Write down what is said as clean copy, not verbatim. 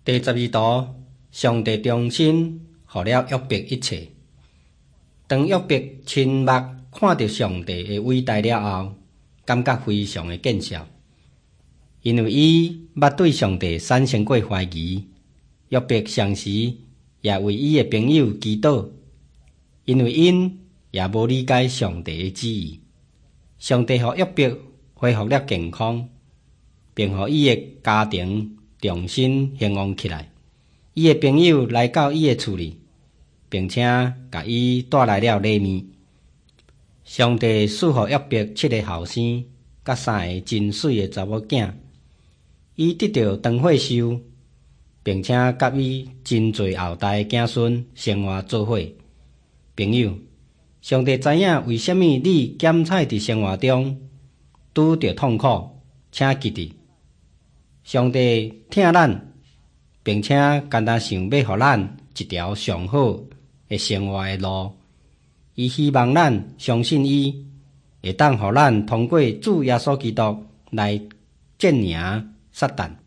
第12图，上帝重新予了约伯一切。当约伯亲目看到上帝的伟大了后，感觉非常的见笑，因为伊捌对上帝产生过怀疑。约伯常时也为伊的朋友祈祷，因为因也无理解上帝的旨意。上帝予约伯恢复了健康，并予伊的家庭重新兴旺起来。伊的朋友来到伊的厝里，并且甲伊带来了礼物。上帝赐予约伯7个后生，甲3个真水的查某囝。伊得到长岁寿，并且甲伊真侪后代的子孙生活做伙。朋友，上帝知影为什么你检采伫生活中拄着痛苦，请记得，上帝疼咱，并且简单想要予咱一条上好的生活的路。伊希望咱相信伊，会当予咱通过主耶稣基督来战赢撒旦。